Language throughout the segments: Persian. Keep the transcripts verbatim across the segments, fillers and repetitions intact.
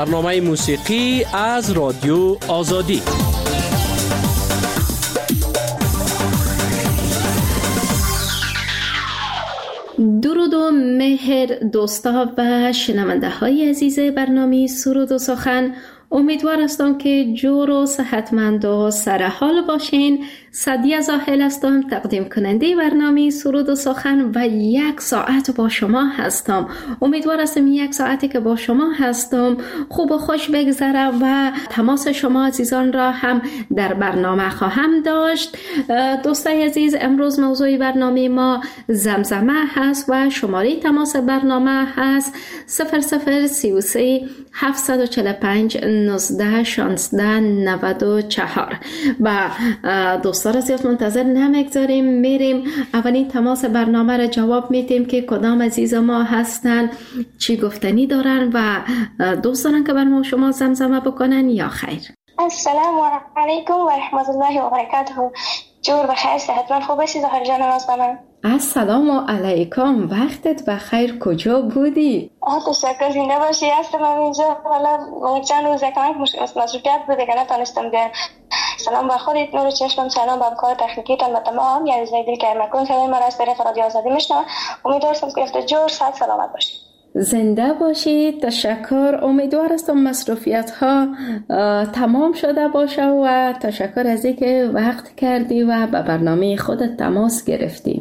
برنامه موسیقی از رادیو آزادی. درود و مهر دوستا و شنونده های عزیز برنامه سرود و سخن. امیدوار هستم که جور و صحتمند و سرحال باشین. سعدیه زاهل هستم، تقدیم کننده برنامه سرود و سخن و یک ساعت با شما هستم. امیدوار هستم یک ساعتی که با شما هستم خوب و خوش بگذره و تماس شما عزیزان را هم در برنامه خواهم داشت. دوستای عزیز، امروز موضوع برنامه ما زمزمه هست و شماره تماس برنامه هست صفر صفر سی و سه هفتصد و چهل و پنج نوزده شانزده نود و چهار. و دوستان را زیاد منتظر نمیگذاریم، میریم اولین تماس برنامه را جواب میدیم که کدام عزیز ما هستن، چی گفتنی دارن و دوست دارن که بر ما شما زمزمه بکنن یا خیر. السلام علیکم و رحمت الله و برکاته. جور بخیر، صحتمند خوب باشید زهر جان نازنین. السلام علیکم، وقتت بخیر، کجا بودی؟ آه تشکر، زنده باشی. هستم اینجا، والا چند روز کمک مصروفیت بوده که نتونستم بیام. سلام به خودت، نور چشمم، سلام به همکار تکنیکیتان و تمام یعنی زیدی که مکن صدای من از طریق رادیو آزادی میشنوم. امیدوارم که هفته جور صحت سلامت باشید. زنده باشید، تشکر. امیدوار هستم مصروفیت ها تمام شده باشه و تشکر از اینکه وقت کردی و به برنامه خودت تماس گرفتی.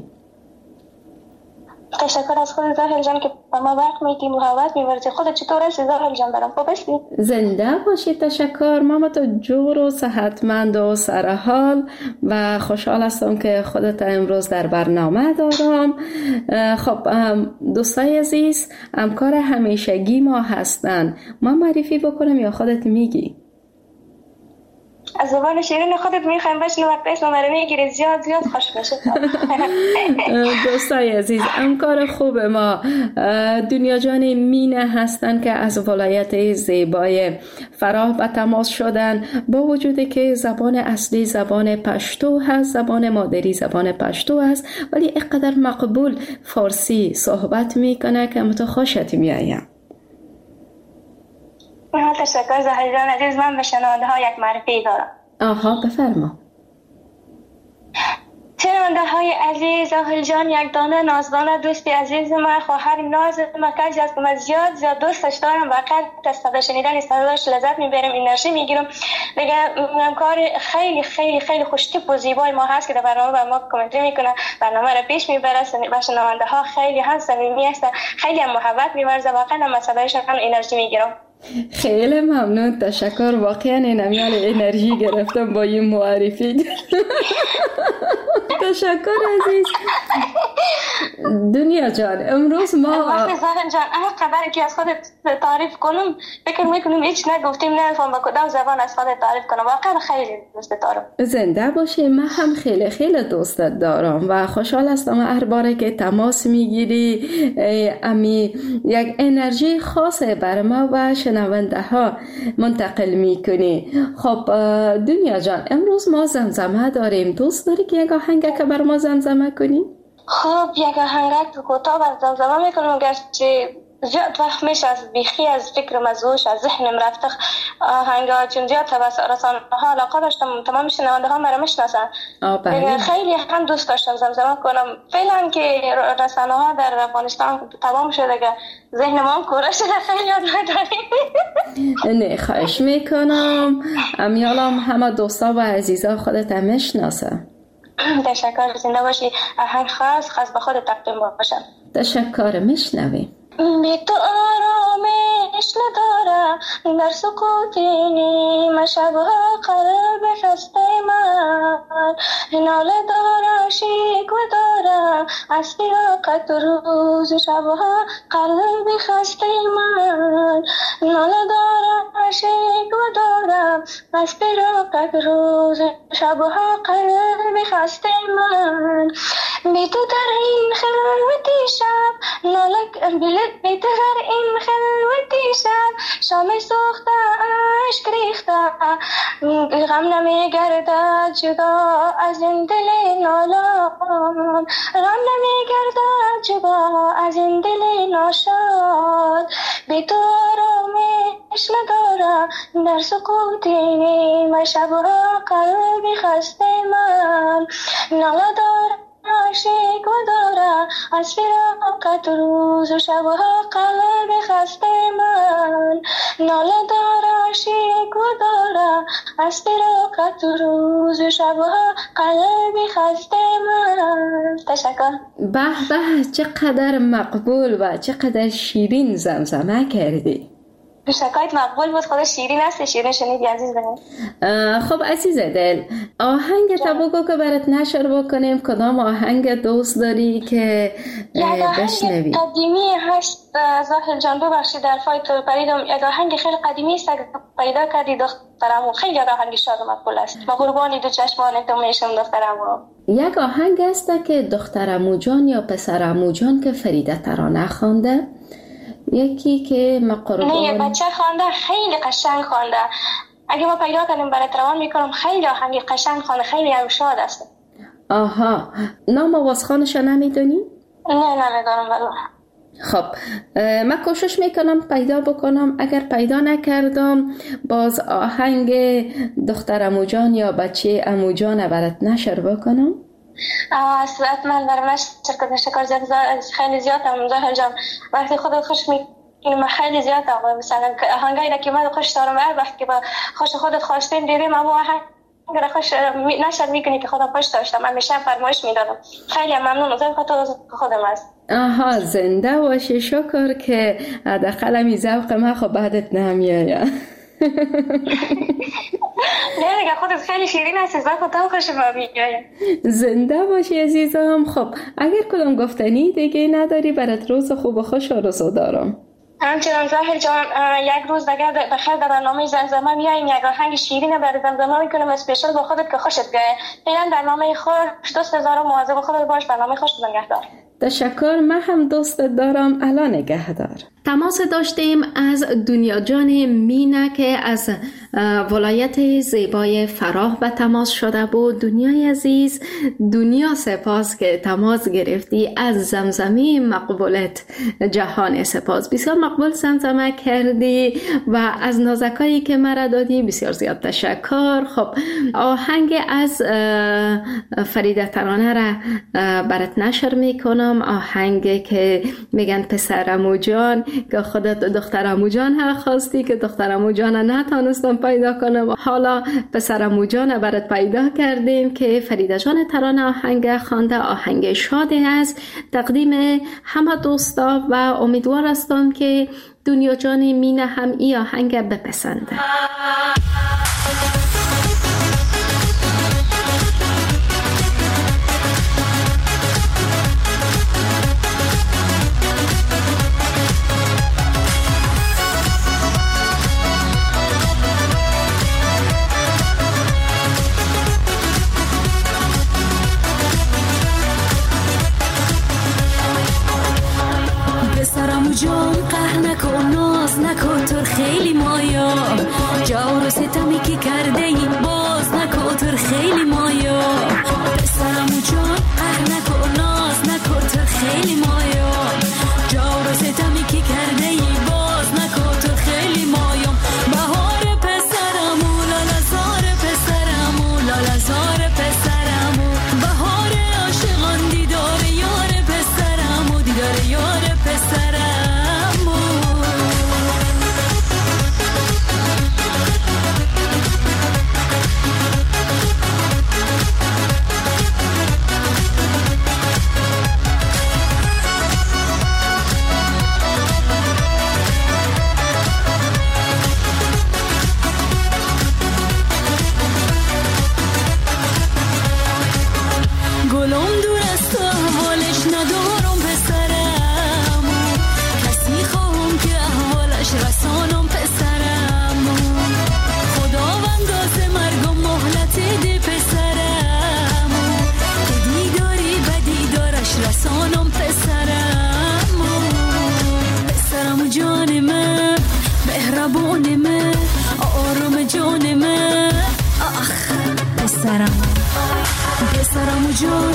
تشکر از خودت زاهل جان که با ما وقت میدی، محبت می‌ورزی. خودت چطور هستی زاهل جان؟ برام خوب هستی؟ زنده باشید، تشکر. ماما تو جور و صحتمند و سرحال و خوشحال هستم که خودت امروز در برنامه دارم. خب دوستای عزیز، همکار همیشگی ما هستن، ما معرفی بکنم یا خودت میگی؟ از زبان شیرین خودت میخوایم بشنوم، وقتی اسم رو میگیری زیاد زیاد خوش بشه. دوستای عزیز، همکار خوب ما دنیا جان مینه هستن که از ولایت زیبای فراه به تماس شدن، با وجودی که زبان اصلی زبان پشتو هست، زبان مادری زبان پشتو هست، ولی اینقدر مقبول فارسی صحبت میکنه که متو خوشت میایم. تشکر زهر جان عزیز. من به شنونده ها یک معرفی دارم. آها بفرما. شنونده های عزیز، زاهل جان یک دانه نازدانه دوستی عزیز من، خواهر ناز من، کسی است که من زیاد زیاد دوستش دارم و قلب از صدا شنیدن صداش لذت میبرم، انرژی میگیرم. دیگه همکار خیلی خیلی خیلی خوشتیپ و زیبای ما هست که در برنامه بر ما کامنتری میکنه، برنامه را پیش میبره و شنونده ها خیلی هم صمیمی هستن، خیلی هم محبت میورزه. واقعا من صدایشان هم انرژی میگیرم. خیلی ممنون، تشکر. واقعا نمیال انرژی گرفتم با این معرفی. تشکر عزیز. دنیا جان، امروز ما وقتی زهر جان اما قدر که از خودت تعریف کنم فکر میکنم هیچ نگفتیم، نمیفهم با کدام زبان از خودت تعریف کنم. واقعا خیلی دوست دارم. زنده باشی. من هم خیلی خیلی دوستت دارم و خوشحال هستم هر باره که تماس میگیری امی یک انرژی خاصه بر ما و شنونده ها منتقل میکنی. خب دنیا جان، امروز ما زمزمه داریم. دوست داری که یک آهنگ که بر ما زمزمه کنی؟ خب یک آهنگ کوتاه بر زمزمه میکنم، گرچه زیاد وقت میشه از بیخی از فکرم از هوش از ذهنم رفته آهنگا، چون زیاد توسط رسانه ها علاقه داشتم، تمام شنونده ها مرا میشناسن. خیلی هم دوست داشتم زمزمه کنم. فعلا که رسانه ها در افغانستان تمام شده که ذهن ما هم کوره شده، خیلی یاد نداریم. نه خواهش میکنم، امیالم همه دوستا و عزیزا خودت هم میشناسن. تشکر، زنده باشی. آهنگ خاص خاص به خود تقدیم باشم. تشکر، میشنویم. بی تو آرامش ندارم در سکوت نیمه شبها، قلب خسته من ناله دارم، شکوه دارم از فراقت روز شبها، قلب خسته من ناله دارم، شکوه دارم از فراقت روز شبها، قلب خسته من. بی تو در این خلوتی شب ناله بلد، بی تو در این خلوتی شب شام سوخته عشق ریخته، غم نمی گردد جدا از این دل نالان، غم نمی گردد جدا از این دل ناشاد. بی تو آرامش ندارم در سکوت نیمه شبها قلبی خسته من ناله دارم عاشق و دارم از فراقت روز و شبها قلبی خسته من ناله دارم عاشق و دارم از فراقت روز و شبها قلبی خسته من. تشکر. به به، چقدر مقبول و چقدر شیرین زمزمه کردی. شکایت مقبول بود، خدا شیرین است، شیرین شنیدی عزیز دل. خب عزیز دل، آهنگ تا بگو که برات نشر بکنیم. کدام آهنگ دوست داری که بشنوی؟ یک قدیمی هست زاهل جان، ببخشید در فای تو پریدم. یک آهنگ خیلی قدیمی است، پیدا کردی دخترمو، خیلی آهنگ شاد و مقبول است. ما قربانی دو چشمان تو میشم دخترمو. یک آهنگ است که دخترمو جان یا پسرمو جان که فریده ترانه خوانده، یکی که ما قربان. نه، یه بچه خوانده، خیلی قشنگ خوانده. اگه ما پیدا کنیم برات روان میکنم. خیلی آهنگ قشنگ خوانده، خیلی هم شاد است. آها، نام آوازخوانش نمیدونی؟ نه نمیدونم والله. خب من کوشش میکنم پیدا بکنم. اگر پیدا نکردم باز آهنگ دختر عمو جان یا بچه عمو جان برات نشر بکنم. اصلاً من برمش شرکت شکر زیاد خیلی زیاد هم زهر جان وقتی خودت خوش میکنم خیلی زیاد هم مثلا آهنگایی که من خوش دارم هر وقت که با خوش خودت خواسته دیدیم اما آهنگ را خوش نشر میکنی که خودم خوش داشتم. من میشه فرمایش میدادم. خیلی ممنون از خاطر خودم است. آها، زنده باشی. شکر که حداقل می ذوق ما خب بعدت نمیاد. نه دیگه خودت خیلی شیرین هستی، ذوق تو خوش میاد. زنده باشی عزیزم. خب اگر کدام گفتنی دیگه نداری برات روز خوب و خوش آرزو دارم. همچنان زاهر جان، یک روز دیگه بخیر در برنامه زمزمه میاییم، یک آهنگ شیرین برای زمزمه میکنم اسپیشال با خودت که خوشت بیاد. فعلا برنامه خوش، دوست دارم، مواظب خودت باش. برنامه خوش نگهدار. تشکر. من هم دوست دارم. الان نگهدار. تماس داشتیم از دنیا جان مینا که از ولایت زیبای فراه به تماس شده بود. دنیای عزیز، دنیا سپاس که تماس گرفتی. از زمزمه مقبولت جهان سپاس. بسیار مقبول زمزمه کردی و از نازکایی که مرا دادی بسیار زیاد تشکر. خب آهنگ از فریده ترانه را برات نشر میکنم. آهنگ که میگن پسر عمو جان که خودت دختر عمو جان ها خواستی که دختر عمو جان نتونستم پیدا کنم. حالا پسر عمو جان برات پیدا کردیم که فریده جان ترانه آهنگ خوانده. آهنگ شادی است تقدیم همه دوستا و امیدوار هستم که دنیا جان مینا هم این آهنگ بپسنده. جان قهر نکن، ناز نکن، تو خیلی مایا جور و ستمی که کرده ای باز نکن، تو خیلی مایا پسرمو جان قهر نکن، ناز نکن، تو خیلی مایا جور و ستمی که کرده ای باز نکن، تو خیلی مایا بهار پسرمو لالزار پسرمو لالزار پسرمو بهار عاشقان دیدار یار پسرمو دیدار یار پسرمو پسرمو جان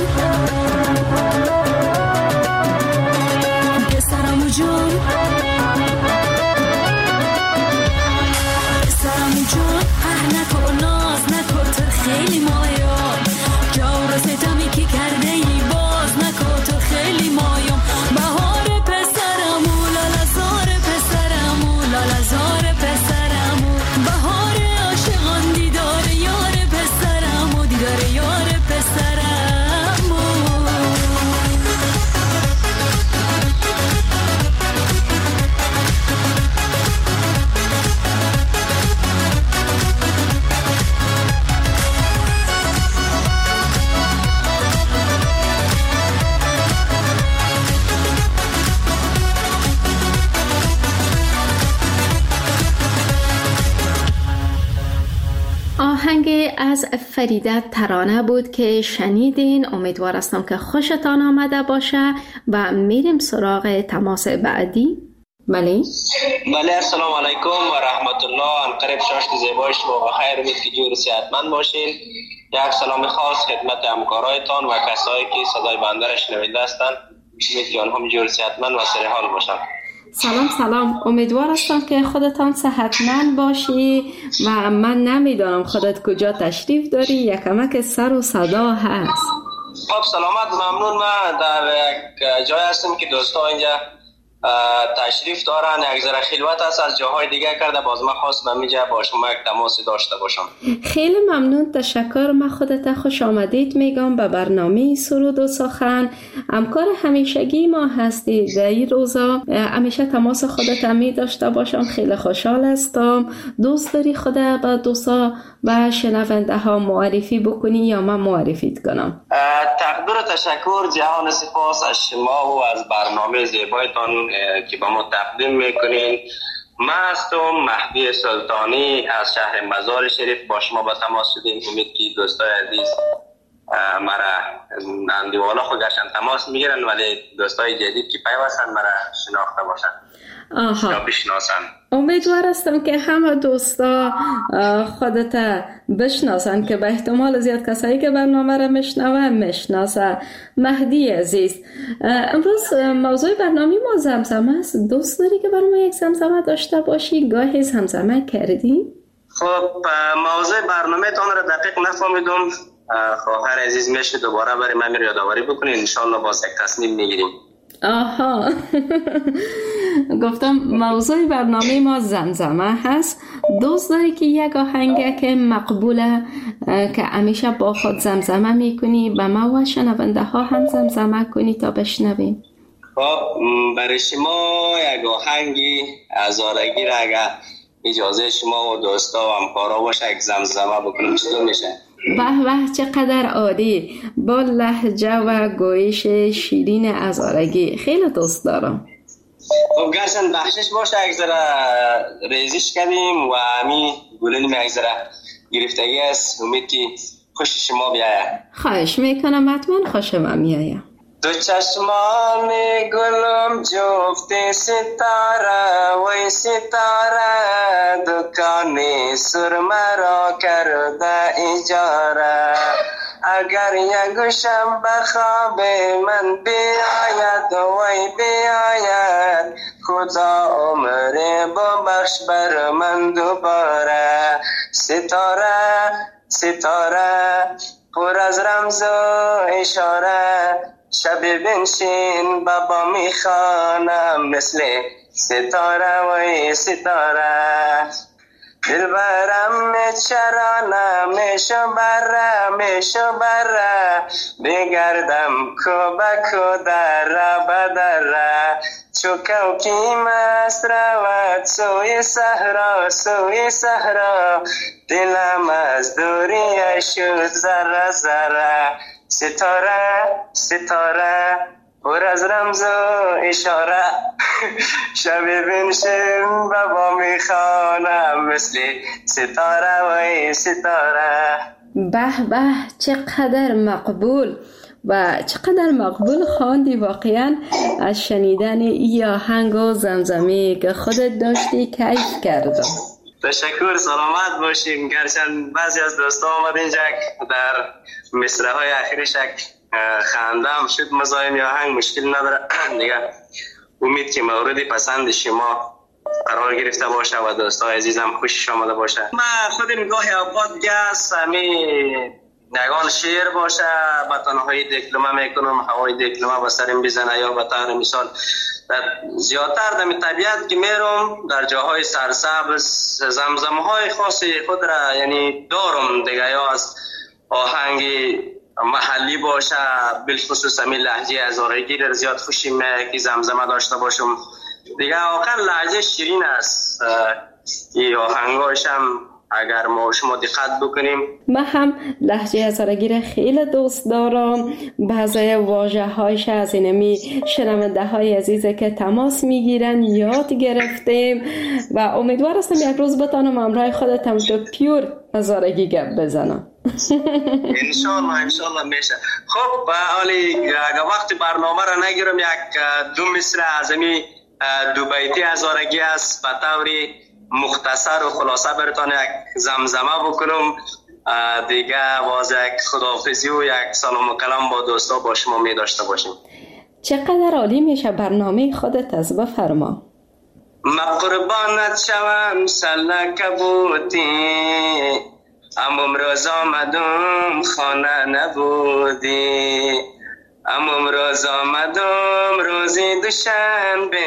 پسرمو جان خیلی مایا جور و ستمی که کرده ای باز نکن تو خیلی مایا بهار پسرمو لالا زار پسرمو لالا زار پسرمو بهار عاشقان دیدار یار پسرمو دیدار یار پسرمو آهنگ از فریده ترانه بود که شنیدین. امیدوار هستم که خوشتان آمده باشه و میریم سراغ تماس بعدی. بله بله السلام علیکم و رحمت الله. ان قریب شاشت زیبای شما و خیر امید که جور صحتمند باشین. یک سلام خاص خدمت همکارایتان و کسایی که صدای بنده را شنونده هستند. امید که آنها جور صحتمند و سر حال باشند. سلام سلام، امیدوار هستم که خودتان صحتمند باشی و من نمیدانم خودت کجا تشریف داری، یکمک سر و صدا هست. خب سلامت، ممنون. من در یک جای هستم که دوستا اینجا تشریف دارن، یک ذره خلوت است، از جاهای دیگه کرده، باز من خواستم اینجا با شما یک تماس داشته باشم. خیلی ممنون، تشکر. من خودت خوش آمدید میگم به برنامه سرود و سخن. همکار همیشگی ما هستی در این روزا، همیشه تماس خودت می داشته باشم. خیلی خوشحال هستم. دوست داری خودت با دوستا و شنونده ها معرفی بکنی یا من معرفیت کنم؟ تقدیر و تشکر، جهان سپاس از شما و از برنامه زیبایتان که با ما تقدیم میکنین. من هستم مهدی سلطانی از شهر مزار شریف، با شما با تماس شدیم. امید که دوستای عزیز مرا اندیوالا خود گشتن تماس میگیرن، ولی دوستای جدید که پیوستن مرا شناخته باشن. آها، بشناسن. امیدوار هستم که همه دوستا خودت بشناسن، که به احتمال زیاد کسایی که برنامه را میشنون میشناسن. مهدی عزیز، امروز موضوع برنامه ما زمزمه است. دوست داری که برای ما یک زمزمه داشته باشی؟ گاهی زمزمه کردی؟ خب موضوع برنامه تان را دقیق نفهمیدم. خواهر عزیز میشه دوباره برای من یادآوری بکنین، انشالله باز یک تصمیم میگیریم. آها گفتم موضوع برنامه ما زمزمه هست. دوست داری که یک آهنگ که مقبوله که همیشه با خود زمزمه میکنی به ما و شنونده ها هم زمزمه کنی تا بشنویم؟ خب برای شما یک آهنگی هزارگی را اگر اجازه شما و دوستا و همکارا باشه یک زمزمه بکنیم چطور میشه؟ به به، چقدر عالی، با لهجه و گویش شیرین هزارگی. خیلی دوست دارم. خب گرچند بخشش باشه یک ذره ریزش کردیم و همین گلیم یک ذره گرفتگی است. امید که خوش شما بیاید. خواهش میکنم، حتما خوش من میایم. دو چشمان گلم جفت ستاره وی ستاره، دکان سرمه را کرده اجاره. اگر یک گوشم به خواب من بیاید وی بیاید، خدا عمر ببخش بر من دوباره. ستاره ستاره پر از رمز و اشاره، شب بنشین بابا میخوانم مثل ستاره وی ستاره. دل برم چرانه میشو بره میشو بره، بگردم کو به کو دره بدره. چو کوکی مست رود سوی صحرا سوی صحرا، دلم از دوری شد ذره ذره. ستاره ستاره پر از رمز و اشاره، شب بنشین بابا میخوانم مثل ستاره و ستاره. به به، چقدر مقبول و چقدر مقبول خواندی. واقعا از شنیدن این آهنگ و زمزمه که خودت داشتی کیف کردم. تشکر، سلامت باشیم. گرچند بعضی از دوستا آمد اینجا در مصرع های اخیرش خندم شد، مزاحم آهنگ مشکل نداره دیگه. امید که مورد پسند شما قرار گرفته باشه و دوستای عزیزم خوشش آمده باشه. من خودم گاهی اوقات گس همی نگان شعر باشه به تنهایی دیکلمه میکنم، هوای دیکلمه به سرم بزنه، یا به طور مثال زیادتر در طبیعت که میرم در جاهای سرسبز زمزمه های خاصی خود را یعنی دارم دیگه، یا از آهنگ محلی باشه بالخصوص همین لهجه هزارگی را زیاد خوشیم که زمزمه داشته باشم دیگه. واقعا لهجه شیرین است، این آهنگاش هم اگر ما شما دقت بکنیم. من هم لهجه هزارگی را خیلی دوست دارم. بعضی واژه هایش از اینمی شنونده های عزیزه که تماس میگیرن یاد گرفتیم و امیدوار هستم یک روز بتانم همراه خودتم تو پیور هزارگی گپ بزنم. انشالله انشالله میشه. خب حالی اگر وقت برنامه را نگیرم یک دو مصر از امی دو بیتی هزارگی است به طوری مختصر و خلاصه براتون یک زمزمه بکنم دیگه، باز یک خداحافظی و یک سلام و کلام با دوستا با شما می داشته باشیم. چقدر عالی میشه برنامه خودت از بفرما. ما قربانت شوم سلک بودی، اما امروز آمدم خانه نبودی، اما امروز آمدم روزی دوشنبه،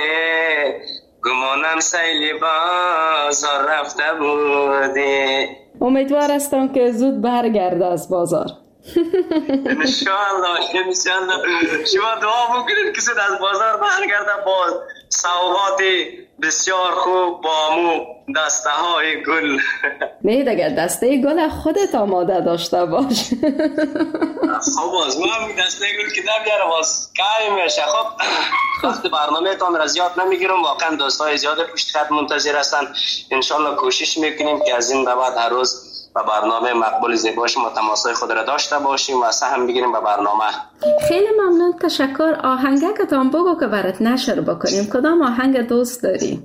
گمانم سیلی بازار رفته بودی. امیدوار هستم که زود برگرده از بازار. انشاءالله انشاءالله. شما دعا بکنید که زود از بازار برگرده با سوغات بسیار خوب با مو دسته های گل. نه دیگه دسته گل خودت آماده داشته باش. خب باز من دسته گل که نمیاره باز کاری میشه. خب وقت برنامه تان را زیاد نمیگیرم، واقعا دوستای زیاد پشت خط منتظر هستن. انشالله کوشش میکنیم که از این به بعد هر روز با برنامه مقبول زیباش ما تماسای خود را داشته باشیم و سهم بگیریم به برنامه. خیلی ممنون، تشکر. آهنگکتان بگو که برات نشر بکنیم. کدام آهنگ دوست داری؟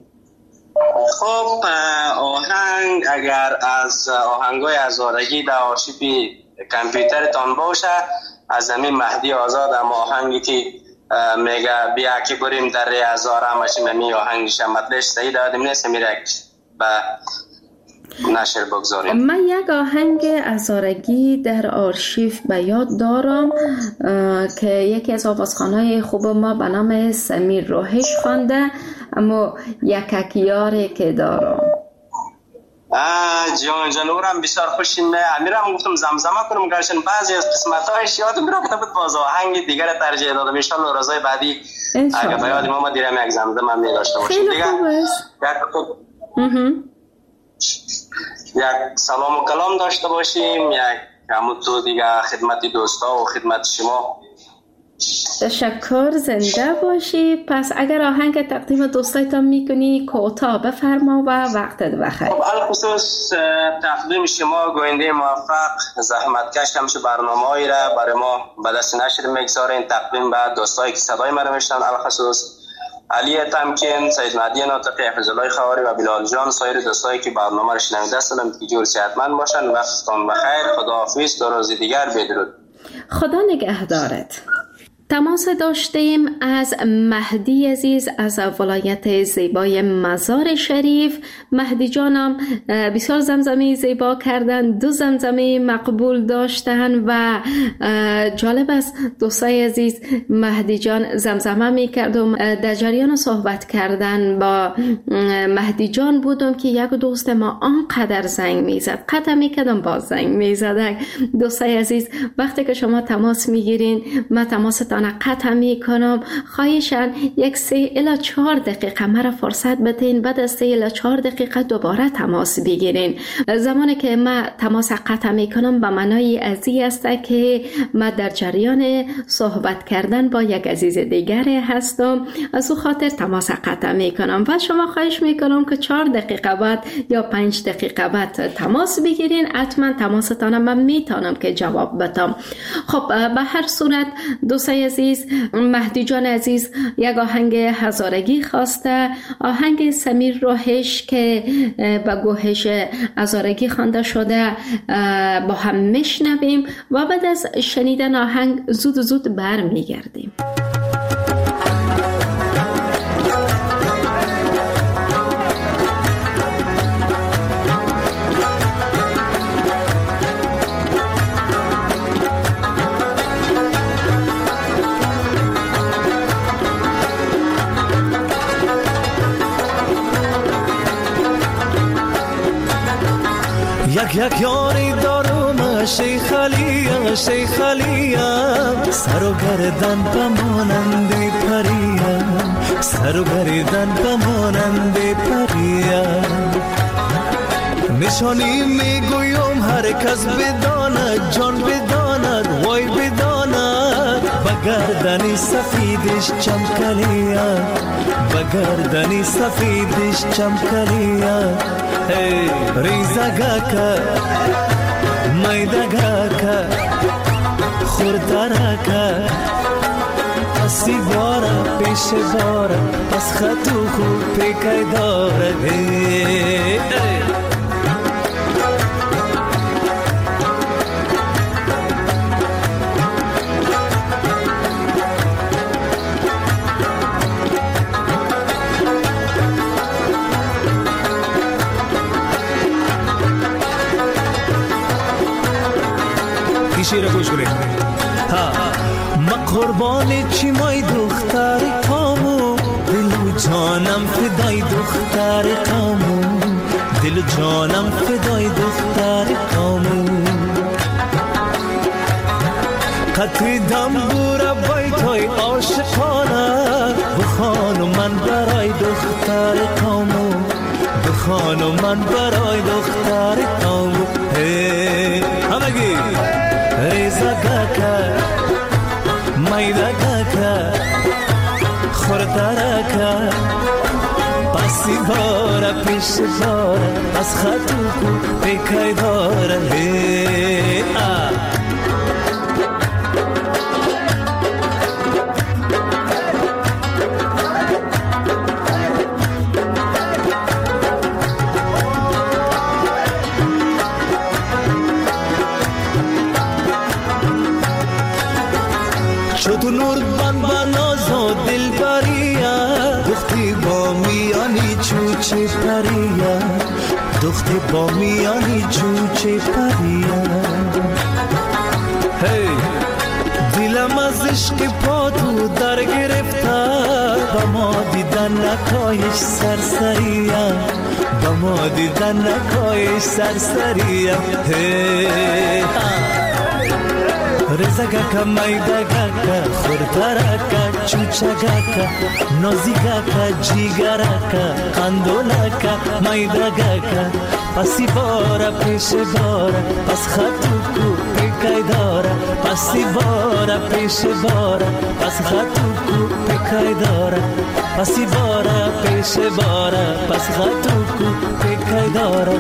خب آهنگ اگر از آهنگای هزارگی در آرشیو کامپیوترتان باشه از همین مهدی آزاد، اما آهنگی که میگه بیا که بریم در ری هزار همشیم همی آهنگش مطلش صحیح دادیم نیست میره به نشر بگذاریم. من یک آهنگ هزارگی در آرشیو به یاد دارم که یکی از آوازخوانای خوب ما به نام سمیر روحش خوانده، اما یک یاری که دارم. جان جانورم بسیار خوشیم. امیرم گفتم زمزمه کنم گرچه بعضی از قسمت‌هایش یادم میرفته بود، باز آهنگ دیگر ترجیح دادم. ان شاء الله روزهای بعدی اگه به یاد ما دیرم یک زمزمه می داشته باشیم. خیلی خوب است. یک سلام و کلام داشته باشیم، یک همون تو دیگه خدمت دوستا و خدمت شما. تشکر، زنده باشی. پس اگر آهنگ تقدیم دوستایتان میکنی کوتاه بفرما و وقتت بخیر. خب الخصوص تقدیم شما گوینده موفق زحمتکش همیشه برنامه‌ای را برای ما به دست نشر میگذارین. تقدیم به دوستایی که صدای ما رو میشنون، الخصوص علی تمکین، سید مهدی ناطقی، حفظ الله خواری و بلال جان، سایر دوستایی که برنامه رو شنونده هستند که جور صحتمند باشن. وقتتون بخیر. خداحافظ. تا روز دیگر بدرود. خدا نگهدارت. تماس داشتیم از مهدی عزیز از ولایت زیبای مزار شریف. مهدی جانم بسیار زمزمه زیبا کردن، دو زمزمه مقبول داشتن و جالب است دوستای عزیز، مهدی جان زمزمه می کردم. در جریان صحبت کردن با مهدی جان بودم که یک دوست ما آنقدر زنگ می زد، قطع می کردم باز زنگ می زد. دوستای عزیز وقتی که شما تماس می گیرین من تماستان قطع می کنم. خواهشاً یک سه الی چهار دقیقه مرا فرصت بدین، بعد از سه الی چهار دقیقه دوباره تماس بگیرین. زمانی که من تماس قطع می کنم به معنای ازی است که من در جریان صحبت کردن با یک عزیز دیگری هستم، از او خاطر تماس قطع می کنم و شما خواهش می کنم که چهار دقیقه بعد یا پنج دقیقه بعد تماس بگیرین. حتما تماستان من میتونم که جواب بدم. خب به هر صورت دوستای عزیز، مهدی جان عزیز یک آهنگ هزارگی خواسته، آهنگ سمیر روحش که با گوهش هزارگی خوانده شده با هم میشنویم و بعد از شنیدن آهنگ زود زود برمیگردیم. یک یاری دارم شیخ علیم شیخ علیم سر و گردن بمانند پریم سر و گردن بمانند پریم نشانی میگویم هر کس بداند جان بداند وای بداند بگردنی سفیدش چمکلیا بگردنی سفیدش چمکلیا hey ریزگاکا میدگاکا خوردرکا پسی بارا پیش بارا پس خطو خوب پیکای داره hey hey شیر گوش کنید ها ما قربان چی مای دختر کامو دل جانم فدای دختر کامو دل جانم فدای دختر کامو قطری دنبور بیتای عاشقانه بخوانو من برای دختر کامو بخوانو من برای دختر کامو هی همگی ریزگاکا میدگاکا خوردرکا پسی بارا پیش بارا از خطو کو پیکای داره هی آه تو نور بان بانازو دل بریا دختی با میانی چوچه پریا دختی با میانی چوچه پریا هی دلم از عشق پاتو در گرفته با ما دیدن نکایش سرسریا با ما دیدن نکایش سرسریا هی رزگاکا میدگاکا خوردرکا چوچگاکا نازیگاکا جیگرکا قندولکا میدگاکا پسی بارا پیش بارا پس خطو کو پیکای دارا پسی بارا پیش بارا پس خطو کو پیکای دارا پسی بارا پیش بارا پس خطو کو پیکای دارا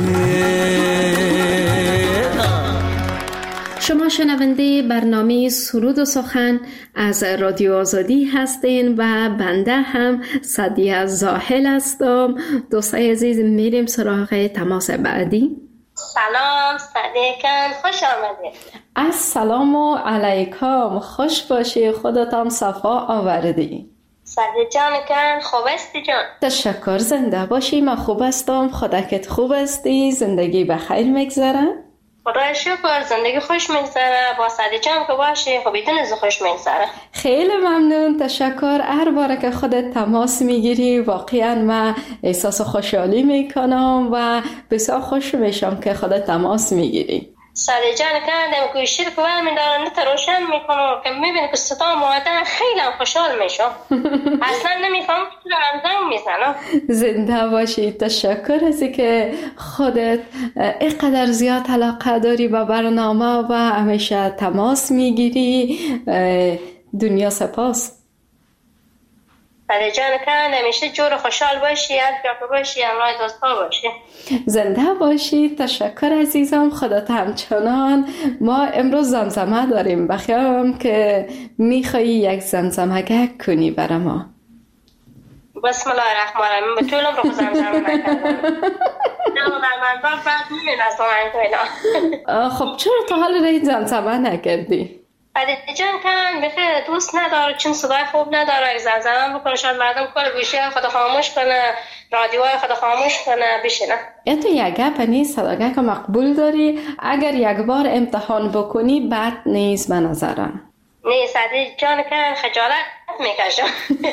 شما شنونده برنامه سرود و سخن از رادیو آزادی هستین و بنده هم سعدیه زاهل هستم. دوستای عزیز میریم سراغ تماس بعدی. سلام صدیقان، خوش آمدید. السلام علیکم، خوش باشی، خودتان صفا آوردی. صدیق جان کن خوب هستی جان؟ تشکر، زنده باشی. من خوب هستم، خودت خوب هستی؟ زندگی بخیر میگذره؟ خدا شکر زندگی خوش میگذره. با صدیق جان که باشی خب بدون از خوش میگذره. خیلی ممنون، تشکر. هر باره که خودت تماس میگیری واقعا من احساس خوشحالی میکنم و بسیار خوش میشم که خودت تماس میگیری. صدیق جان کندم که شیر که برمی دارن نت روشن میکنم که میبینی که ستا مادر خیلی خوشحال میشم. اصلا نمیفهم که دارم زنگ میزنم. زنده باشی، تشکر از که خودت اینقدر زیاد علاقه داری به برنامه و همیشه تماس میگیری. دنیا سپاس. صدیق جان کن همیشه جور خوشحال باشی، از جا باشی، همراه دوستا باشی. زنده باشی، تشکر عزیزم. خودت همچنان. ما امروز زمزمه داریم، بخیرم که میخوایی یک زمزمه کنی برای ما. بسم الله الرحمن الرحیم. به طولم رو زمزمه نکردم. نه در من باید باید میبین از آهنگ. خب چرا تا حال رای زمزمه نکردی؟ صدیق جان کن بخیر دوست نداره، چون صدای خوب نداره. اگه زمزمه بکنه شاید مردم کل گوشی خود خاموش کنه، رادیوهای خود خاموش کنه بشینه. یا تو یک گپ نیست، صداگه که مقبول داری. اگر یک بار امتحان بکنی بد نیست به نظرم. نه صدیق جان کن خجالت میکشم.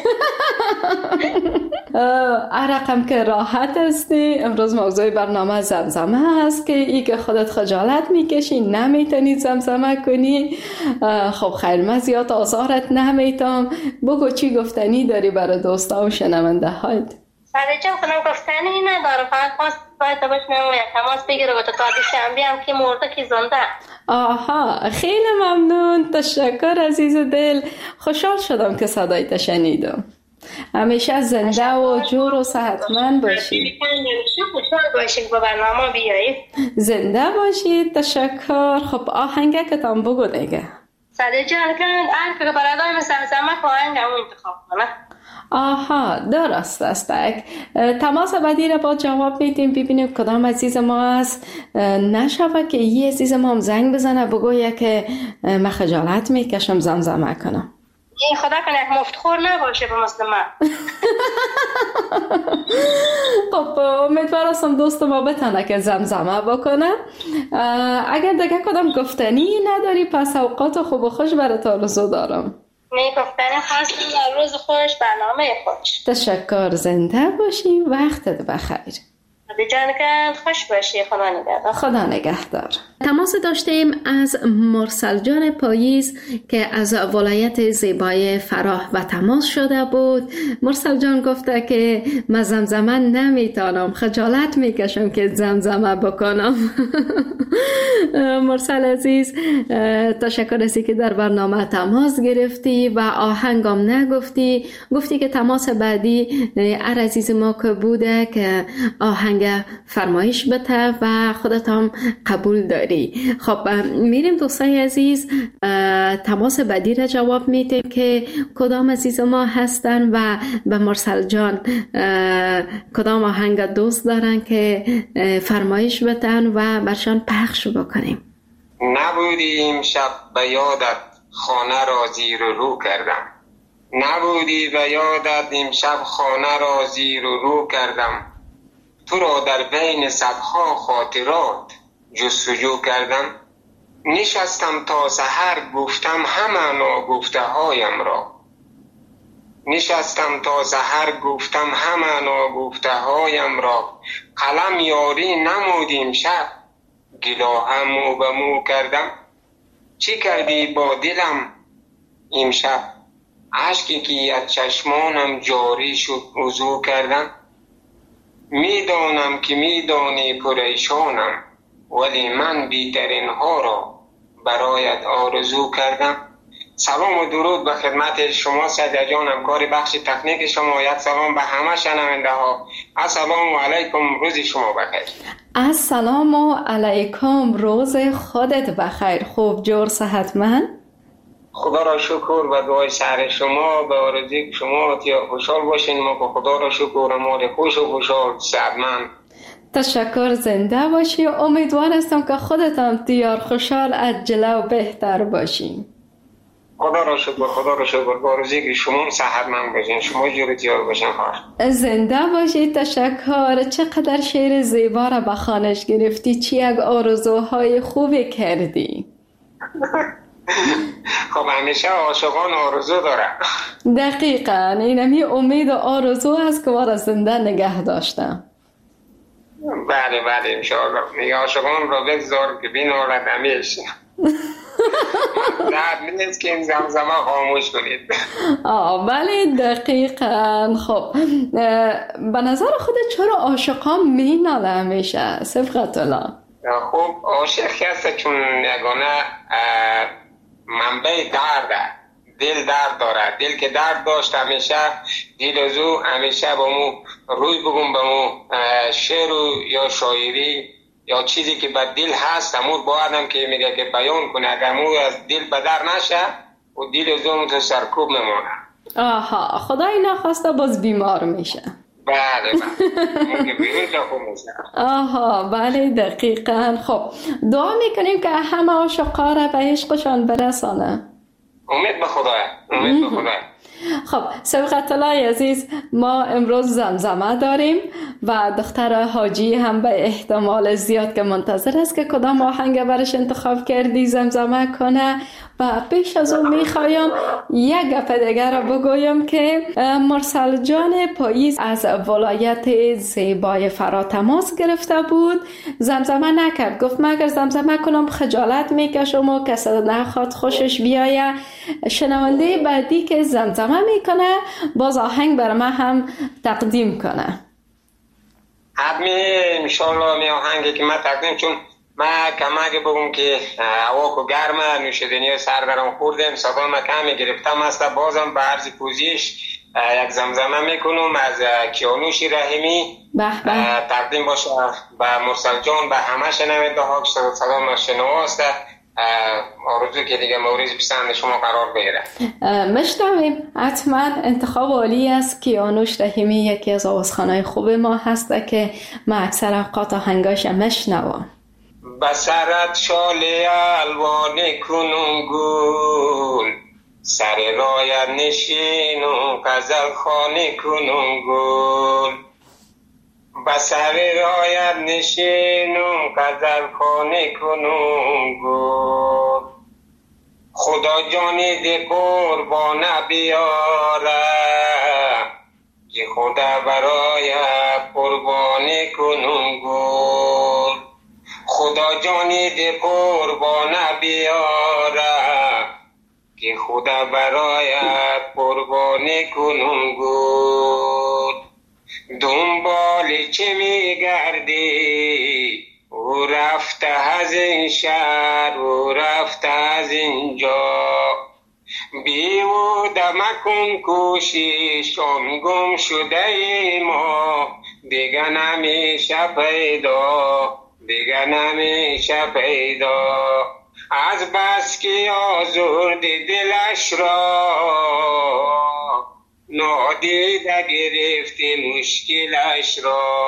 رقم که راحت هستی. امروز موضوع برنامه زمزمه هست که ای که خودت خجالت میکشی نمیتونی زمزمه کنی. خب خیر، من زیاد آزارت نمیتم. بگو چی گفتنی داری برای دوستا و شنونده هایت؟ ساده کنم گفتنی نداره، فقط خواست باید باشنم و یک تماس بگیره و تا تا شنبه هم که مرده که زنده. آها، خیلی ممنون، تشکر عزیز دل. خوشحال شدم که صدایت شنیدم. همیشه زنده و جور و صحتمند باشید. خوشحال باشید با برنامه بیایید. زنده باشید. تشکر. خب آهنگکتان بگو دیگه. ساده جان که هر که برادر زمزمه که آهنگم انتخاب کنه. آها، درست است. تماس بعدی را با جواب میدیم، ببینیم کدام عزیز ما است. نشوه که یه عزیز ما هم زنگ بزنه بگویه که من خجالت میکشم زمزمه کنم. این خدا کنه یک مفتخور نباشه به مثل من. خب امیدوارم دوست ما بتانه که زمزمه بکنه. اگر دیگه کدام گفتنی نداری پس اوقات خوب و خوش برات آرزو دارم. می گفتنی خواستم در روز خوش برنامه خوش. تشکر. زنده باشی. وقتت بخیر. خدا جان که خوش باشی. خدا نگهدار. خدا نگهدار. تماس داشتیم از مرسل جان پاییز که از ولایت زیبای فراه و تماس شده بود. مرسل جان گفته که من زمزمه نمیتونم، خجالت میکشم که زمزمه بکنم. مرسل عزیز، تشکر هستی که در برنامه تماس گرفتی و آهنگم نگفتی. گفتی که تماس بعدی ار عزیز ما که بوده که آهنگ فرمایش بده و خودت هم قبول داری. خب میریم دوستای عزیز، تماس بعدی را جواب میدیم که کدام عزیز ما هستن و به مرسل جان کدام آهنگ دوست دارن که فرمایش بدن و برشان پخش بکنیم. نبودی امشب به یادت خانه را زیر و رو کردم، نبودی به یادت امشب خانه را زیر و رو کردم، تو را در بین صدها خاطرات جستجو کردم، نشستم تا سحر گفتم همه ناگفته هایم را، نشستم تا سحر گفتم همه ناگفته هایم را، قلم یاری نمودیم شب گلاهم مو به مو کردم، چی کردی با دلم امشب عشقی که از چشمانم جاری شد وضو کردم، میدانم که میدانی پریشانم ولی من بیترین ها را برایت آرزو کردم. سلام و درود به خدمت شما سیده جان، همکار بخش تکنیک شما. یک سلام به همه شنونده ها. السلام علیکم، روز شما بخیر. السلام علیکم، روز خودت بخیر. خوب جور صحتمند؟ خدا را شکر و دعای سر شما به آرزوی شما که خوشحال باشین. ما که خدا را شکر ما خوش و خوشحال صحتمند. تشکر. زنده باشی. امیدوار هستم که خودت هم دیار خوشحال عجله و بهتر باشی. خدا را شکر، خدا را شکر به آرزوی که شما صحتمند باشین، شما جور دیار باشین. خواهر زنده باشی. تشکر. چقدر شعر زیبا را به خوانش گرفتی، چی یک آرزوهای خوبی کردی. خب همیشه عاشقان آرزو داره. دقیقاً اینمی امید و آرزو هست که ما را زنده نگه داشتم. بله بله انشاءالله. میگه عاشقان را بگذار که بینالد همیشه. نه نیست که این زمزمه خاموش کنید. آه بله دقیقاً. خب به نظر خودت چرا عاشقان میناله همیشه؟ صفقت الله. خب عاشق کسی چون یگانه منبع درده، دل درد داره. دل که درد داشت همیشه دل از او همیشه با مو روی بگم با مو شعر یا شاعری یا چیزی که به دل هست همون باید که میگه که بیان کنه. اگر مو از دل بدر نشه و دل از اون تو سرکوب نمونه. آها، خدای نخواسته باز بیمار میشه. بله بله. آها بله دقیقاً. خب دعا میکنیم که همه عاشقا را به عشقشان برسانه. امید به خدایا. امید به خدا. خب سبقت الله عزیز، ما امروز زمزمه داریم و دختر حاجی هم به احتمال زیاد که منتظر است که کدام آهنگ برش انتخاب کردی زمزمه کنه. و پیش از اون میخوایم یک گپ دیگر رو بگویم که مرسل جان پاییز از ولایت زیبای فرا تماس گرفته بود، زمزمه نکرد، گفت من اگر زمزمه کنم خجالت میکشم و کسی نخواد خوشش بیایه. شنونده بعدی که زمزمه میکنه باز آهنگ بر من هم تقدیم کنه. حتمی انشالله می آهنگی که من تقدیم، چون من کمک بگم که هوا که گرمه، نوشیدنی سر درم خوردم، صدا من کمی گرفتم است، بازم به عرض پوزیش یک زمزمه میکنم از کیانوش رحیمی تقدیم باشه به مرسل جان، به همه شنونده ها که صدا ما شنواست. آرزو که دیگه مورد پسند شما قرار بگیره. مشتویم حتما. انتخاب عالی است. کیانوش رحیمی یکی از آوازخوانای خوب ما هست که ما اکثر اوقات آهنگاش مشنوام. بسرت شاله الوان کنون گل، سر رایت نشینم غزل خانه کنون گل، بسر رایت نشینم غزل خانه کنون گل، خدا جانی ده قربان بیاره که خدا برای قربانی کنون گل، خدا جانی ده قربان بیاره که خدا برای قربانی کنون گل، دنبال چه میگردی او رفته از این شهر او رفته از اینجا، بیهوده مکن کوشش آن گم شده ما، دیگه نمیشه پیدا دیگه نمیشه پیدا، از بس که آزرده دلش را نادیده گرفته مشکلش را،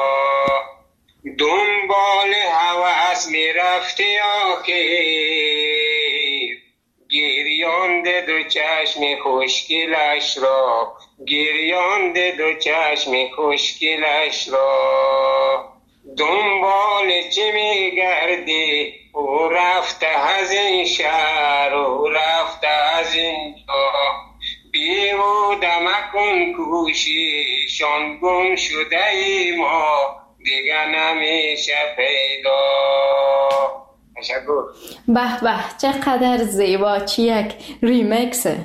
دنبال هوس میرفته آخر گریانده دو چشم خوشگلش را، گریانده دو چشم خوشگلش را، دنبال چه میگردی او رفته از این شهر او رفته از اینجا، بیهوده مکن کوشش آن گم شده ای ما، دیگه نمیشه پیدا. تشکر. به به چقدر زیبا، چی یک ریمیکسه.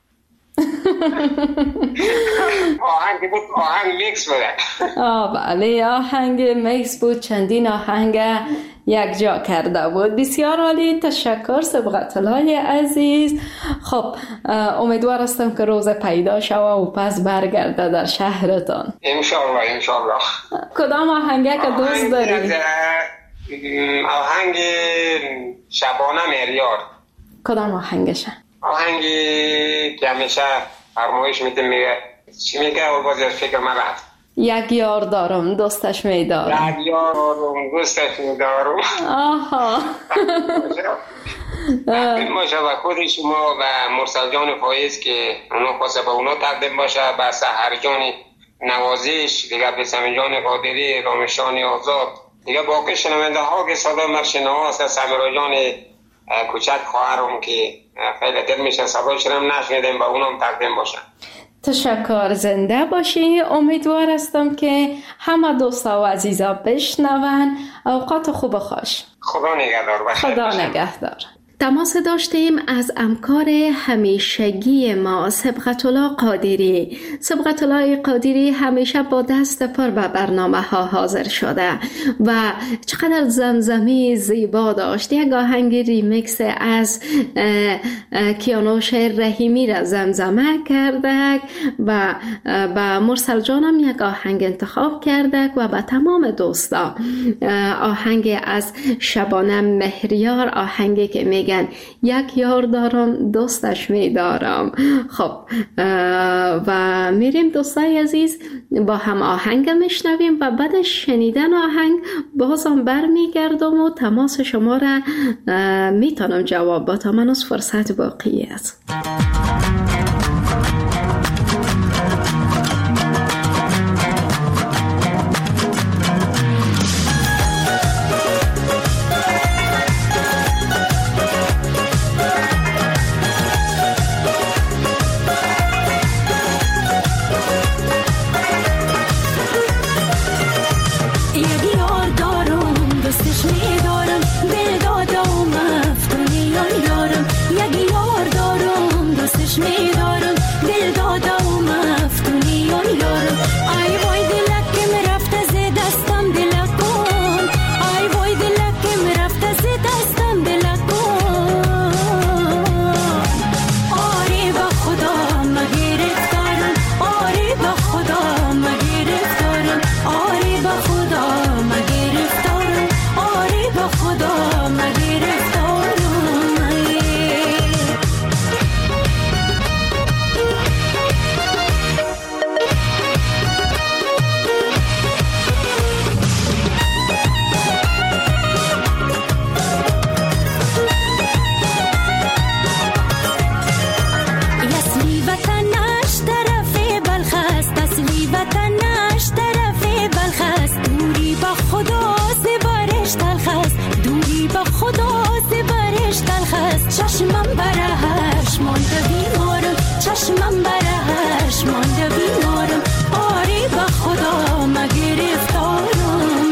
آهنگ بود، آهنگ میکس بود. آه بله آهنگ میکس بود، چندین آهنگ یک جا کرده بود. بسیار عالی، تشکر سبقت الله عزیز. خب امیدوار هستم که روز پیدا شوه و پس برگرده در شهرتان. انشالله انشالله. کدام آهنگه که دوست داری؟ آهنگ شبانه مهریار. کدام آهنگشه؟ آهنگی که همیشه فرمایش میده، میگه چی میگه و باز فکر من رفت. یک یار دارم دوستش میدارم. یک یار دارم دوستش میدارم. آها. باشه و خود شما و مرسل جان پاییز که اونا خواسته به اونا تقدیم باشه، به سحر جان نوازش دیگه، به سمین جان قادری، رامشان آزاد دیگه، باقی شنونده ها که صدا مرشنه هست، سمیرا جان کوچک خواهرم که خیلی دل میشه صدایش رو نشنیدیم، به اونم تقدیم باشن. تشکر، زنده باشی. امیدوار هستم که همه دوستا و عزیزا بشنون. اوقات خوب خوش. خدا نگهدار. خدا نگهدار. تماس داشتیم از همکار همیشگی ما سبقت الله قادری. سبقت الله قادری همیشه با دست پر به برنامه ها حاضر شده و چقدر زمزمی زیبا داشت. یک آهنگ ریمیکس از کیانوش رحیمی را زمزمه کرده و با مرسل جانم یک آهنگ انتخاب کرده و به تمام دوستا آهنگ از شبانه مهریار، آهنگی که میگن یک یار دارم دوستش میدارم. خب و میریم دوستای عزیز با هم آهنگ میشنویم و بعد شنیدن آهنگ بازم بر میگردم و تماس شما را میتونم جواب با تا من از فرصت باقی است. چشمم برهش مانده بیمارم، چشمم برهش مانده بیمارم، آری به خدا مگرفتارم.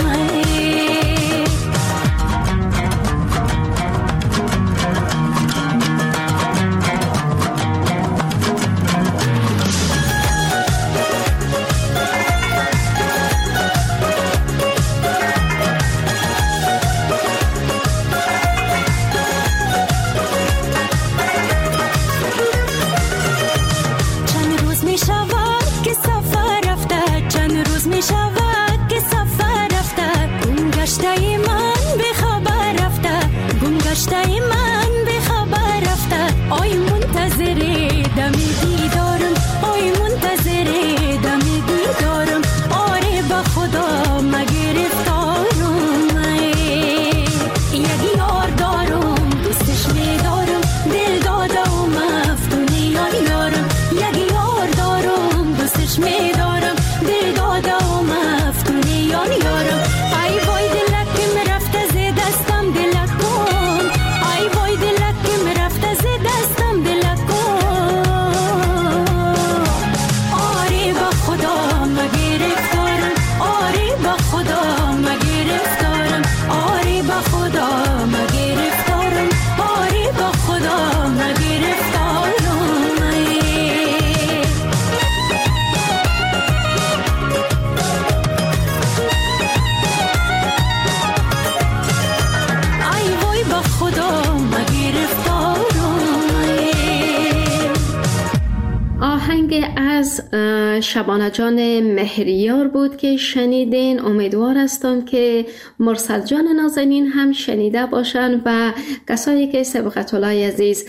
شبانه جان مهریار بود که شنیدین. امیدوار هستم که مرسل جان نازنین هم شنیده باشن و کسایی که سبقت الله عزیز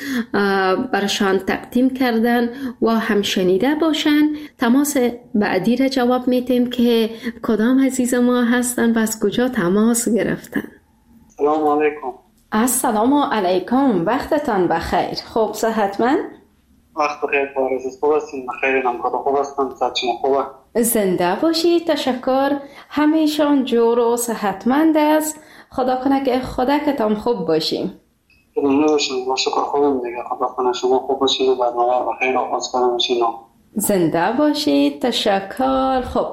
برشان تقدیم کردن و هم شنیده باشن. تماس بعدی را جواب میتیم که کدام عزیز ما هستن و از کجا تماس گرفتن. سلام علیکم. السلام علیکم، وقتتان بخیر. خوب صحتمند؟ وقت بخیر بارز خوب هستیم. بخیر نمکات خوب هستم. صحت شما خوبه؟ زنده باشید. تشکر. همیشان جور و صحتمند است. خدا کنه که خدا کتان خوب باشیم. ممنون باشیم. با شکر خوبم دیگه. خدا کنه شما خوب باشین و برنامه بخیر آغاز کنم باشین. زنده باشید. تشکر. خب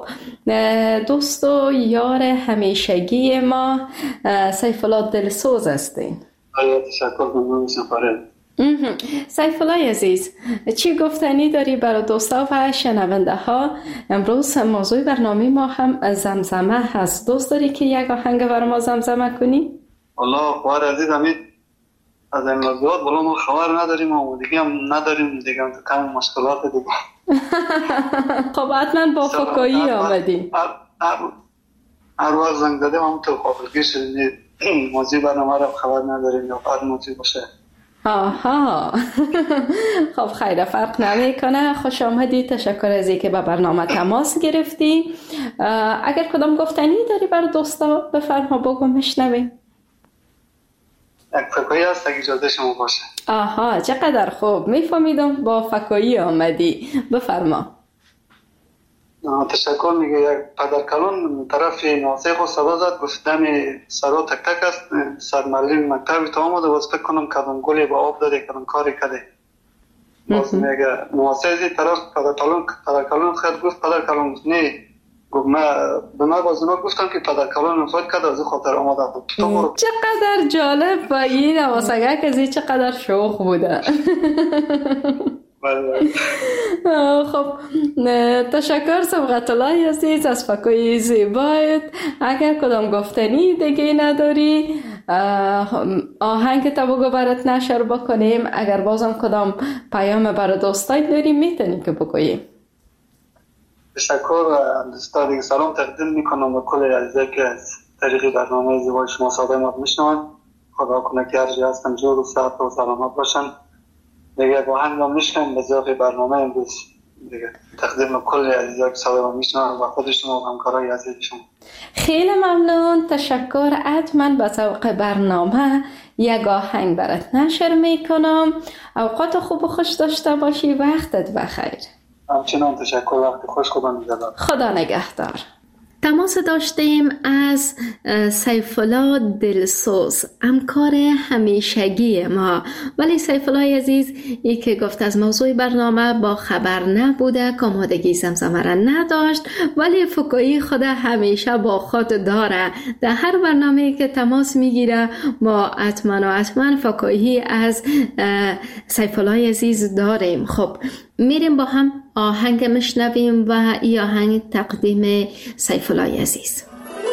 دوست و یار همیشگی ما سیف الله دلسوز هستین. آیا تشکر. ممنون میشم فرید. سیف الله عزیز، چی گفتنی داری برای دوستا و شنونده ها؟ امروز موضوع برنامه ما هم زمزمه هست. دوست داری که یک آهنگ برای ما زمزمه کنی؟ والله خواهر عزیز امید از این موضوعات بلا ما خبر نداریم و دیگه هم نداریم دیگه هم کم مشکلات دیگه. خب حتما با فکایی آمدیم. هر وقت زنگ دادیم هم تو قابلگی شدید موضوع برنامه را خبر نداریم یا هر موضوع باشه. آها. خب خیلی فرق نمیکنه. خوش آمدی. تشکر از اینکه به برنامه تماس گرفتی. اگر کدام گفتنی داری برای دوستا بفرما بگو میشنویم. یک فکایی هست اگه اجازه شما باشه. آها چقدر خوب. میفهمیدم با فکایی آمدی. بفرما. تشکر. میگه یک پدرکلان طرف ناسخ و صدا زد گفتم سرا تک تک است سرمرلین مکتبی تا آمده باز فکر کنم کدام گلی با آب داده کدام کاری کده. باز میگه ناسخی طرف پدرکلان پدرکلان خیلی گفت پدرکلان نه گفت من به من باز اونا گفتم که پدرکلان فاید کده از خاطر آمده بود. چقدر جالب با این نواسگه کزی چقدر شوخ بوده. خب تشکر سبقت الله عزیز از فکای زیبایت. اگر کدام گفتنی دیگه نداری آهنگ تا بگو برات نشر بکنیم. اگر بازم کدام پیام برای دوستای داری میتونی که بگوییم. تشکر. دوستا دیگه سلام تقدیم میکنم به کل عزیزایی که از طریق برنامه زیبای شما صدای ما میشنون. خدا کنه که هر جا هستن جور و صحت و سلامت باشن. دیگه با هنگام میشکنم به ذاق برنامه امروز دیگه تقدیم کل عزیزایی که صدای ما میشنون و خود شما و همکارای عزیز شما. خیلی ممنون. تشکر. حتما به ذوق برنامه یک آهنگ برات نشر میکنم. اوقات خوب و خوش داشته باشی. وقتت بخیر. همچنان تشکر. وقت خوش. خدا نگهدار. خدا نگهدار. تماس داشتیم از سیف الله دلسوز، همکار همیشگی ما. ولی سیف الله عزیز ای که گفت از موضوع برنامه با خبر نبوده، که آمادگی زمزمه را نداشت، ولی فکایی خود همیشه با خود داره. در هر برنامه که تماس میگیره ما حتما و حتما فکایی از سیف الله عزیز داریم. خب میریم با هم آهنگ مشنویم و ای آهنگ تقدیم سیف الله عزیز.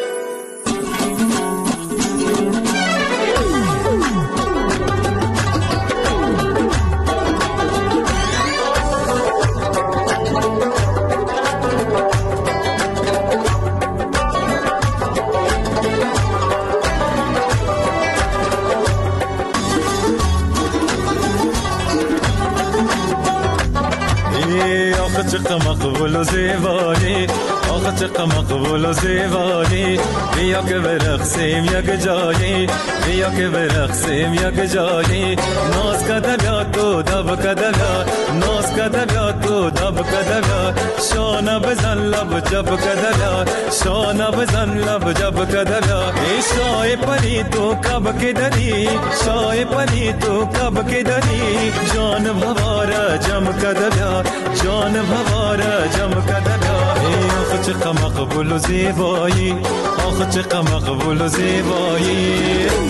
چقدر مقبول و زیبایی، آخه چقدر مقبول و زیبایی، بیا که برقصیم یک جایی، بیا که برقصیم یک جایی، ناز کده بیا تو دب کده بیا، ناز کده بیا تو دب کده بیا، شانه بزن لب جب کده بیا، شانه بزن لب جب کده بیا، ای شای پری تو کب که دری، شای پری تو کب که دری، جان بواره جم کده بیا، جان بواره جم کده بیا، ای آخه چقدر مقبول و زیبایی، آخه چقدر مقبول و زیبایی.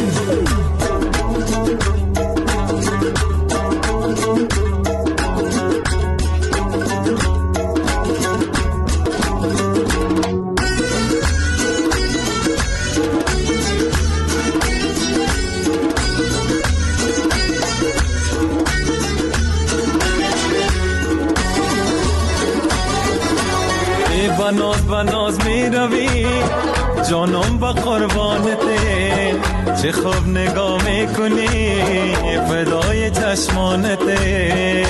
بناز بناز می روی جانم با قربانته، چه خوب نگاه می کنی فدای چشمانته،